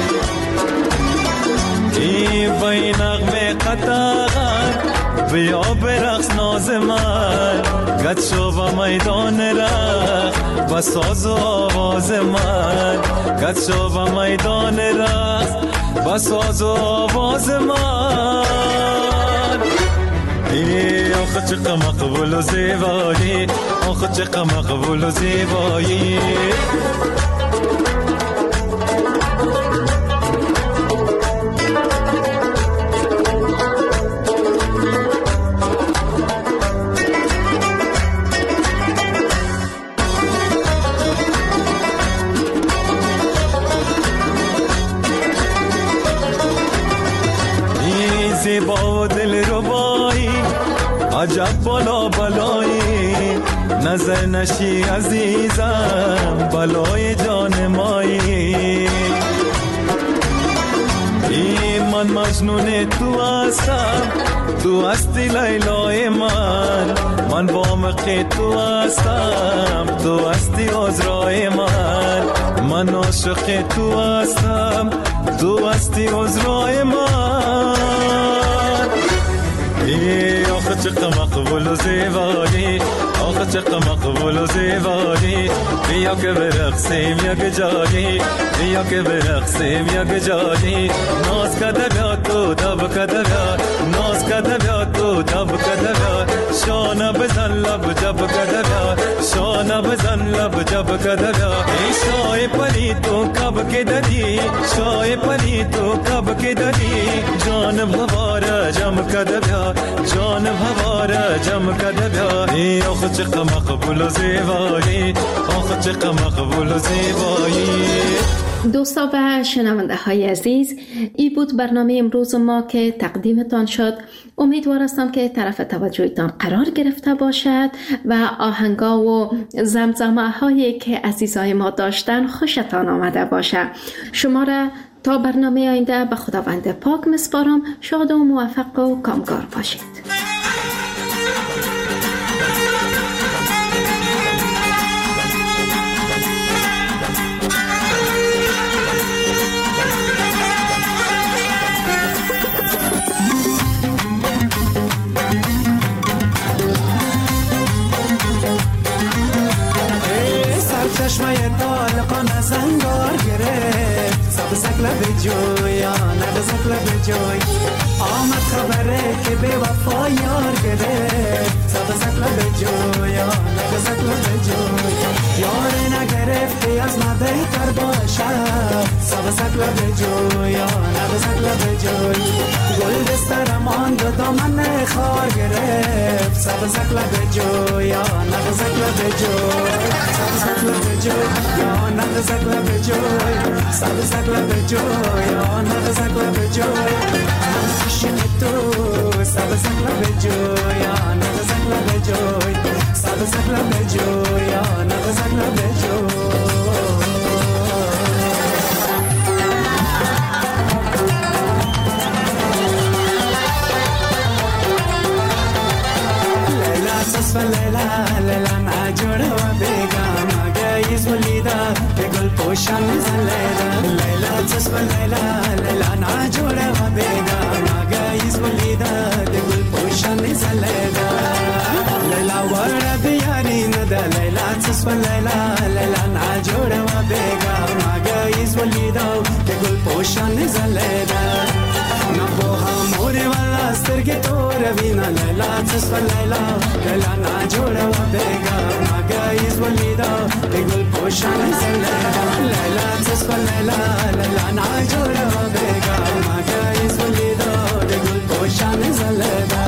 ای بای نغمه قطعان بیا برقص ناز من، گد شو با میدان رقص بساز و آواز من، گد شو با میدان رقص بساز و آواز من، ای آخه چقدر مقبول و زیبایی، آخه چقدر مقبول و زیبایی. ای زیبا و دل ربایی، عجب بالا بالایی، نظر نشی عزیزم بلای جان مایی، ای من مجنون تو هستم، تو هستی لیلای من، من با مخی تو هستم، تو هستی عذرای من، من عاشق تو هستم، تو هستی عذرای من، ای آخه چقدر مقبول و زیبایی، آخه چقدر مقبول و زیبایی، بیا که برقصیم یک جایی، بیا که برقصیم یک جایی، ناز کده بیا تو دب کده بیا، ناز کده بیا تو دب کده بیا، شانه بزن لب جب کده بیا، شانه بزن لب جب کده بیا، ای شای پری تو کب که دری، شای پری تو کب که دری، جان بواره جم کده بیا، جان بواره جم کده بیا، ای آخه چقدر مقبول و زیبایی، آخه چقدر مقبول و زیبایی. دوستا و شنونده های عزیز، این بود برنامه امروز ما که تقدیمتان شد. امیدوار هستم که طرف توجهتان قرار گرفته باشد و آهنگا و زمزمه هایی که عزیزای ما داشتن خوشتان آمده باشه. شما را تا برنامه آینده به خداوند پاک مسپارم. شاد و موفق و کامگار باشید. چشمه طالقان از انگار گرفت، سبزک لب جوی نغزک لب جوی آمد خبره که به وفا یار گرفت سبزک لب جوی نغزک لب جوی یار نگرفتی از ما بهتر باشد سبزک لب جوی نغزک لب جوی گل دسترم آن دو دامن خار گرفت سبزک لب جوی نغزک لب جوی سبزک لب جوی نغزک لب جوی سبزک لب جوی نغزک لب جوی عشق تو سبزک لب جوی نغزک لب جوی سبزک لب جوی نغزک لب جوی سس لیلا لیلا ناجوڑ و بیگم گایز ولیدا به گل پوشان زلیدا لیلا سس لیلا لیلا ناجوڑ و بیگم گایز ولیدا به گل پوشان زلیدا لیلا ورد یاری ندا لیلا سس لیلا لیلا ناجوڑ و بیگم گایز ولیدا به گل پوشان زلیدا نبوها موری والا سترگی تو روینا لیلا سس لیلا لیلا ناجوڑا و بیگا مگایز ولیدا بگل پوشان زلیدا لیلا سس لیلا لیلا ناجوڑا و بیگا مگایز ولیدا بگل پوشان زلیدا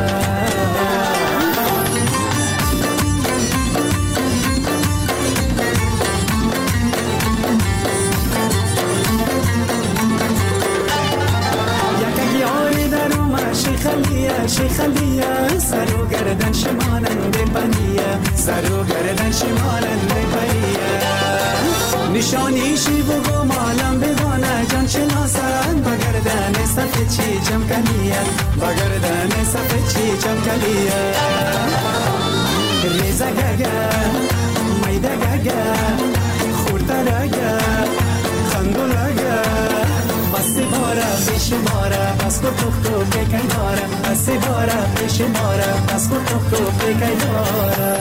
خلیه شی خلیه سرو گردن شمالنده پنیه سرو گردن شمالنده پنیه نشانی شی بگو مالم بگانه جان شناسن بگردن صفه چی جمکلیه بگردن صفه چی جمکلیه ریزه گگه میده گگه خورده لگه خندو لگه بسی باره پیش باره بس کو تو تو بکی داره بسی باره پیش باره بس کو تو تو بکی داره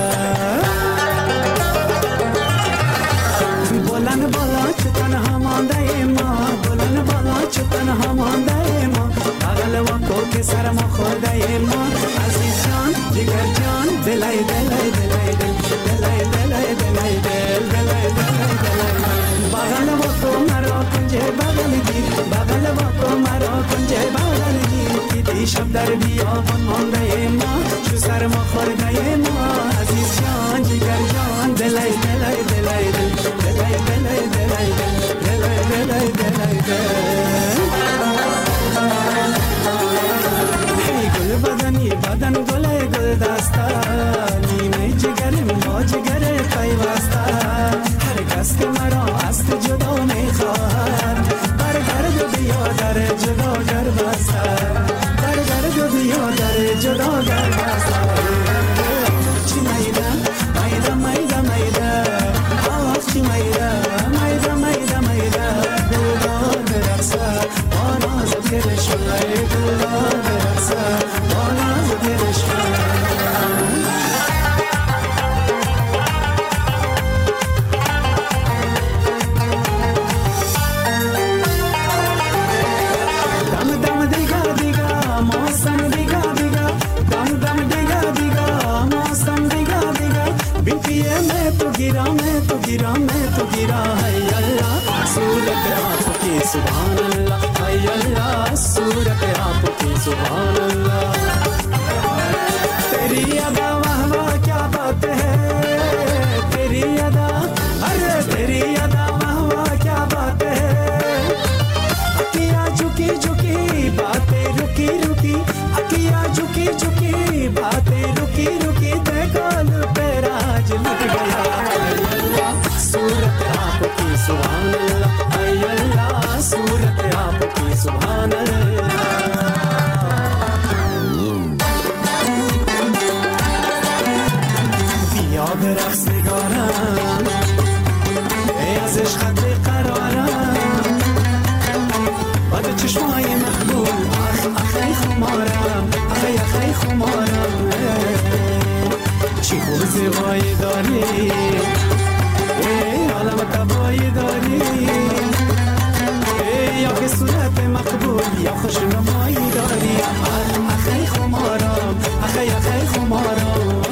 بلند بالا چه تنها مانده ما بلند بالا چه تنها مانده ما بغل و کوک سر ما خورده ما عزیز جان جگر جان دلای دلای دلای دل دلای دلای دلای دل دلای دلای دلای بغل و تو مرا کنجه بغل دی بغل و تو مرا کنجه بغل دی که دیشب در بیابان مانده ما چو سر ما خورده ما عزیز جان جگر جان دلای دلای دلای دل دلای دلای دلای دل دلای دلای دلای دل ای گل بدنی بدن گل گل دستا نیمه جگر ما جگر پیوستا هر کس که مرا از تو جدا میخواهد بر گرد بیا در جدا گر بستر بر گرد بیا در جدا گر بستر چی میده میده میده میده آواز چی میده میده میده میده دلدار برقصه آناز گرشونه دلدار برقصه آناز گرشونه गिरा मैं तो गिरा मैं तो गिरा है अल्लाह सूरत आपकी सुभान अल्लाह है अल्लाह सूरत आपकी सुभान अल्लाह तेरी अदा वाह वाह क्या बात है तेरी अदा अरे तेरी अदा वाह वाह क्या बात है अकिया झुकी झुकी बातें रुकी रुकी अकिया झुकी झुकी बातें रुकी रुकी देखो पे राज लग गया सूरत आपकी सुभान अल्लाह है अल्लाह सूरत आपकी सुभान अल्लाह بیا به رقص نگارم ای از عشقت قرارم بعد چشمای مقبول آخ آخی خمارم آخی آخی خمارم چی خوب زیبایی داری ای عالم تبایی داری ای یا که صورت مقبول یا خوشنمایی داری اخی خمارم اخی اخی خمارم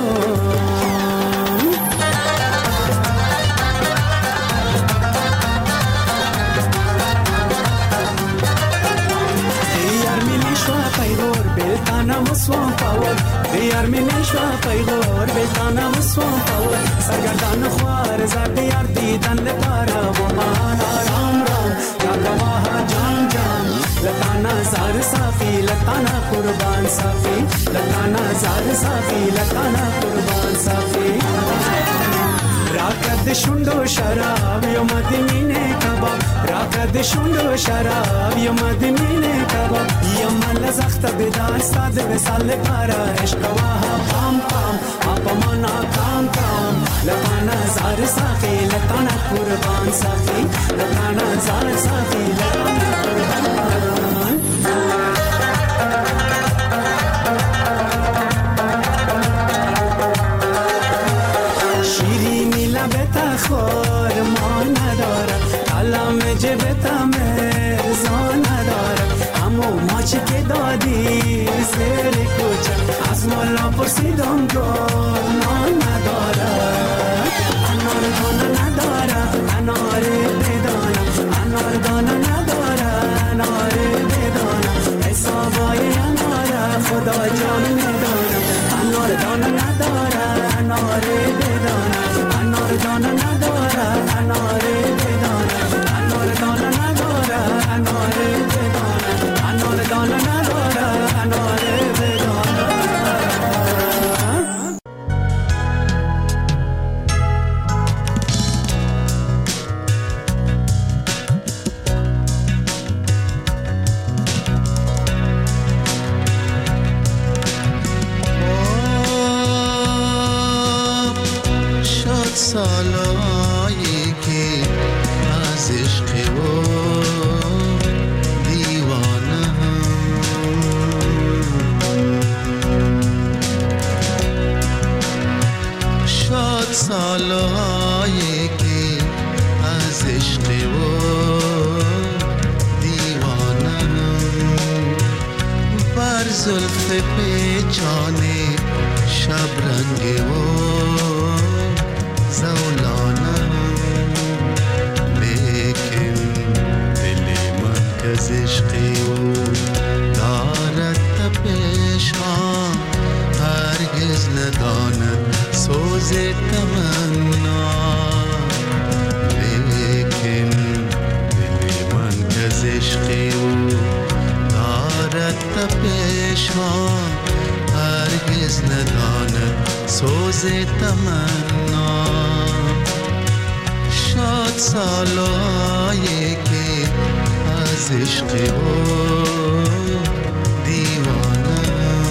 پیغور بلتانا مسوان پاور دیار می نشوا پیغور بلتانا مسوان پاور سرگردان خوار زرد یار دیدن لپارا و مان آرام رام یادماه جان جان لطانا زار صافی لطانا قربان صافی لطانا زار صافی لطانا قربان صافی راکد شندو شراب یو مدینه کباب راکد شندو شراب یو مدینه کباب یو لزخت بدان استاد بسال پارا عشق واه پام پام اپا منا کام کام لطانا زار صافی لطانا قربان صافی لطانا زار صافی لطانا قربان شیرینی لبتا خور ما نداره کلام جبتا مرزا نداره همو ماچی که دادی زیر کوچه از مولا پرسیدم گنا نداره انار دانه نداره انار بدانه انار دانه نداره انار بدانه حسابای اناره خدا جان میدانه انار دانه نداره انار بدانه انار دانه نداره انار بدانه انار دانه نداره انار بدانه انار دانه نداره انار بدانه سالایی که از عشق و دیوانه شاد سالایی که از عشق و دیوانه بر زلف پیچانه شبرنگ و زولانم لیکن دل من کز عشقی او دارد تپش ها هرگز نداند سوز تمنا لیکن دل من کز عشقی او دارد تپش ها هرگز نداند سوز تمنا شاد سالایی که از عشق او دیوانه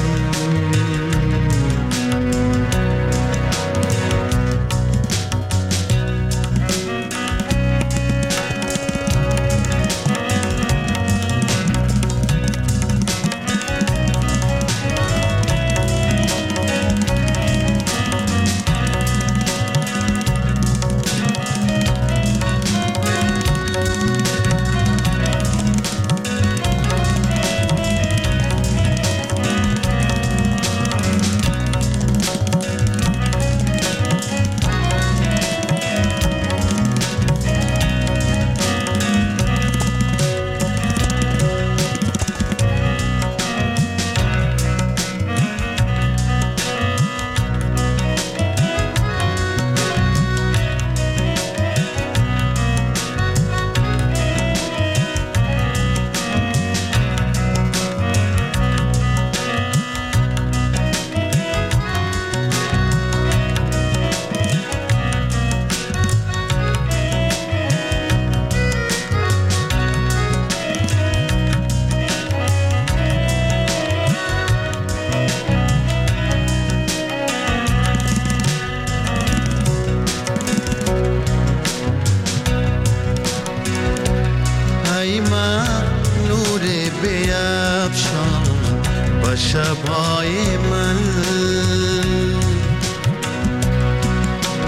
شبهای من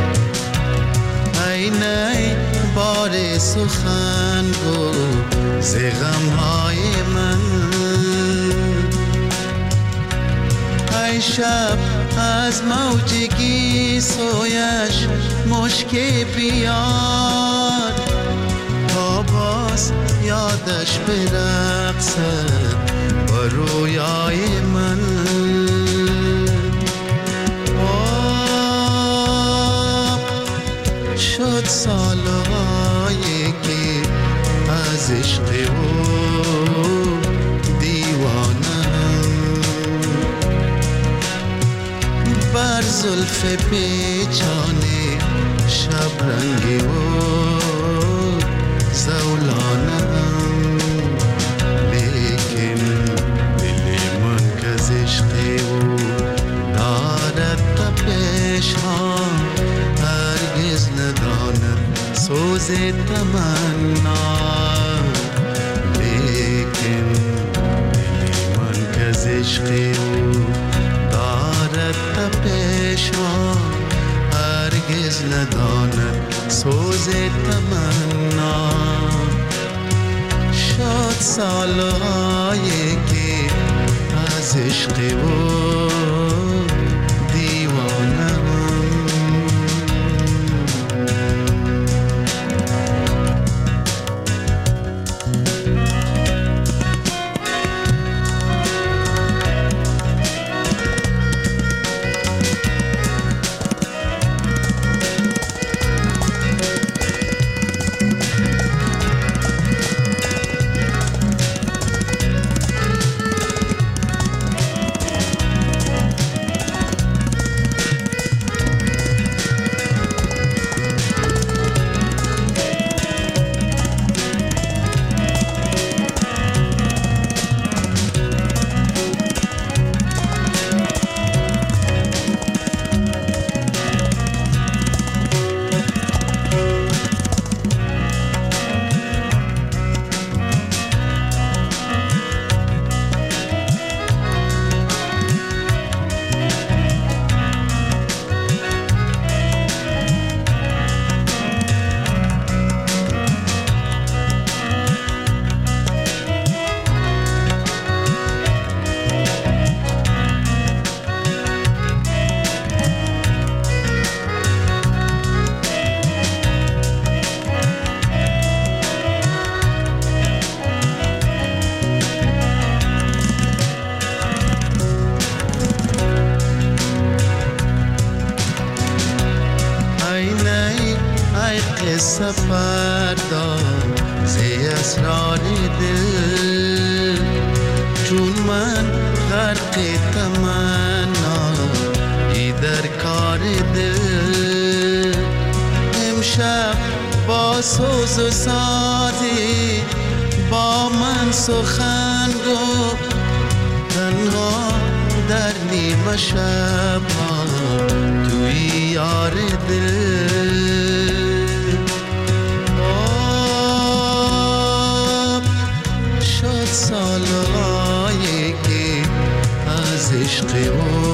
ای نی بار سخن گو ز غمهای من. ای شب از موجگی سویش مشکی بیار تا باز یادش برقصد با رویای من. آب شد سالهایی که از عشق او دیوانم، بر زلف پیچانه شبرنگ او زولانم. لیکن دل من که از عشق او دارد تپش ها، هرگز نداند سوز تمنا. لیکن دل من که از عشق او دارد تپش ها، هرگز نداند سوز تمنا. شد سالهایی که از عشق او دیوانم. سفر دار زی اسرار دل، چون من غرق تمنا ای در کار دل. امشب با سوز و سازی با من سخن گفت، تنها در نیمه شب ها توی یار دل. سالهایی که از عشق او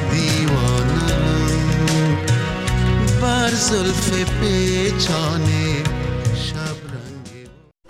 دیوانم، بر زلف پیچانه